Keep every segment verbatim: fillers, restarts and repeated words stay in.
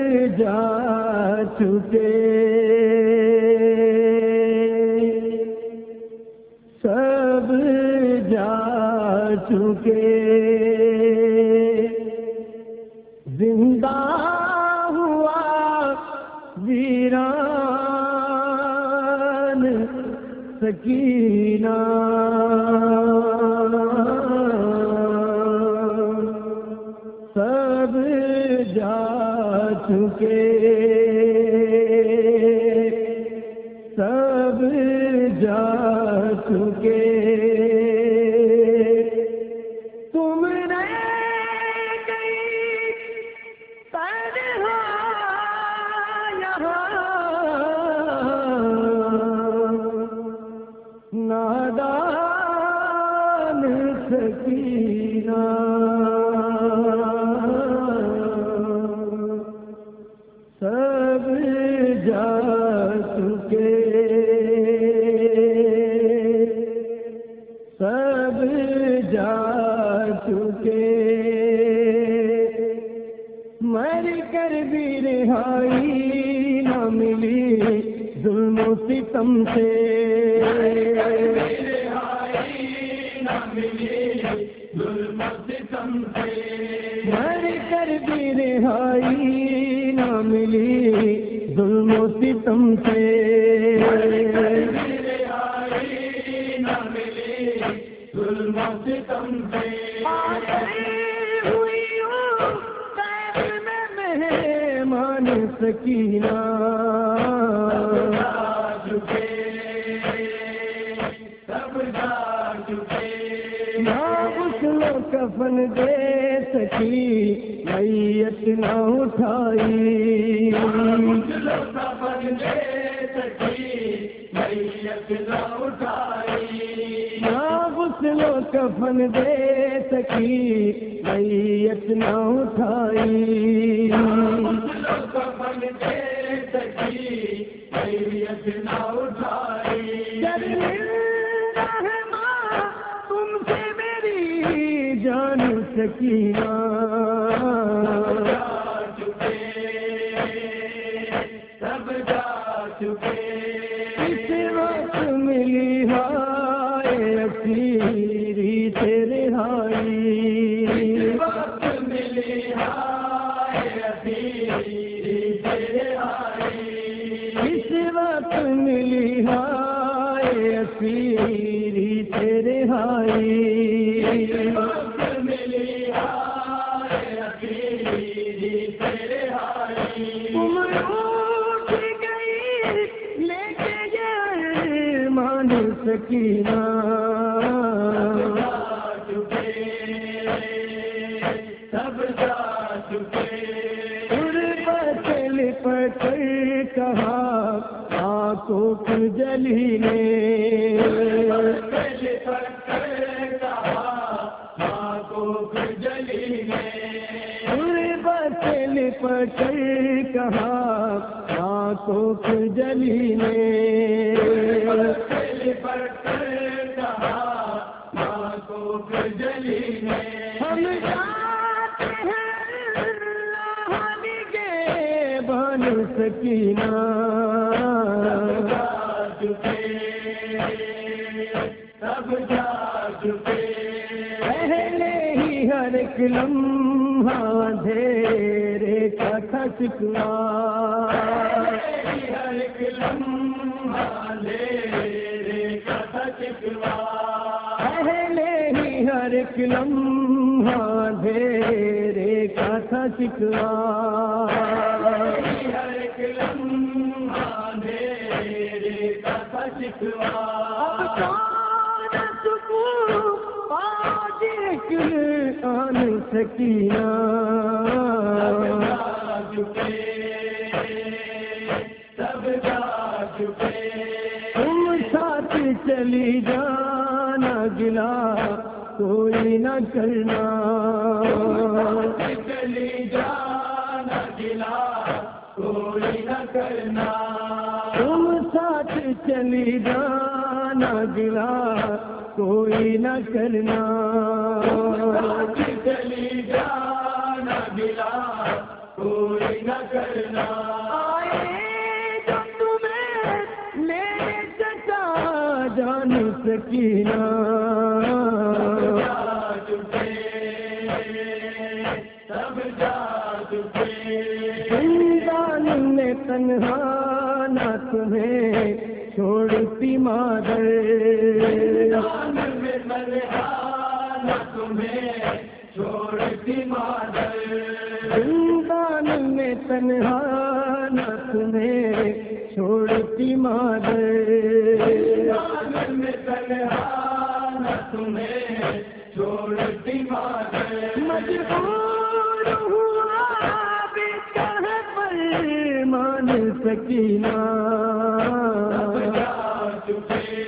جا چکے سب جا چکے زندہ ہوا ویران سکینہ سب جا چکے سب جا چکے تم رہ گئی تنہا یہاں نادان سکینہ سب جا چکے سب جا چکے مر کر بھی رہائی نہ ملی ظلم و ستم سے مر کر بھی رہائی نہ ملی ظلم و ستم سے مہمان سکینہ نہ غسل و کفن دے سکی میت نہ اٹھائی نہ غسل و کفن دے سکی میت نہ اٹھائی تم سے میری جان سکینہ سب جا چکے اس وقت ملی ہائے اسیری تیرے ہائی وقت ملی ہائے اسیری تیرے ہائی اس وقت ملی ہائے اسیری تیرے ہائی وقت ملی ہائے اسیری تیرے ہائی تم اٹھ گئی لے کے گئے مان سکینہ سب جا چکے غربت لپٹ کر کہا آنکھوں کی جلی نے لپٹ کر کہا آنکھوں کی جلی نے غربت لپٹ کر کہا آنکھوں کی جلی نے لپٹ کر کہا آنکھوں کی جلی نے ہم جاتے ہیں اللہ کے بان سکینہ سب جا چکے پہلے ہی ہر ایک لمحہ اندھیرے کا تھا شکوا ہر ایک لمحہ اندھیرے کا تھا شکوا پہلے ہی ہر ایک لمحہ اندھیرے کا تھا شکوا ہر ایک لمحہ اندھیرے کا تھا شکوا آن سکینہ سب جا چکے تم ساتھ چلی جانا گلا کوئی نہ کرنا چلی جانا گلا کوئی نہ کرنا تم ساتھ چلی جانا گلا کوئی نہ کرنا چلی جانا گلا کوئی نہ کرنا آئے جو تمہیں میرے چچا جان سکینہ جا چکے سب جا چکے زندان میں تنہا نہ تمہیں چھوڑتی مادر زندان میں تنہا نہ تمہیں چھوڑتی مادر زندان میں تنہا نہ تمہیں چھوڑتی مادر زندان میں تنہا نہ تمہیں چھوڑتی مادر مجبور ہوا بھی کہہ پر مان سکینہ سب جا چکے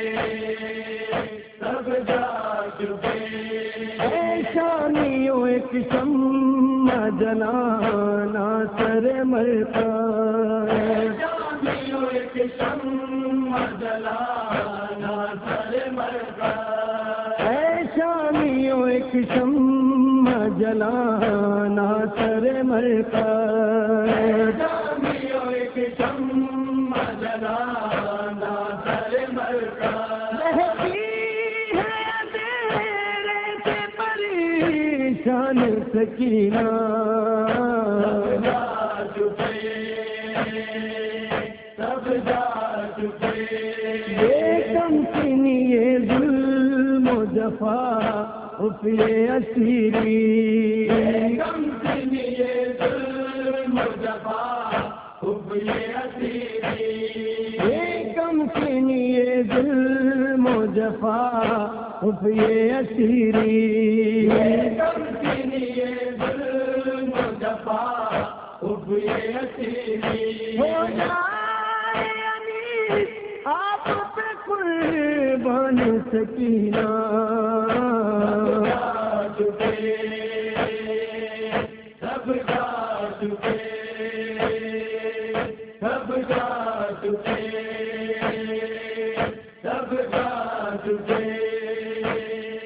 سب جا چکے اے شامیوں ایک شمع جلانا سر مرتا شامیوں ایک شمع جلانا سر مرتا اے شامیوں ایک شمع جلانا سر مرتا شامیوں ایک شمع جلانا سر مرتا رہتی ہے اندھیرے سے پریشان سکینہ سب جا چکے سب جا چکے یہ کم سنی یہ ظلم و جفا اف یہ اسیری کم سنی یہ ظلم و جفا حب یہ اسیری یہ کم سنی یہ ظلم و جفا اف یہ اسیری کم سنی یہ ظلم و جفا حب یہ اسیری ہو جائے انیس آپ پہ قربان سکینہ جا چکے سب جا چکے سب جا چکے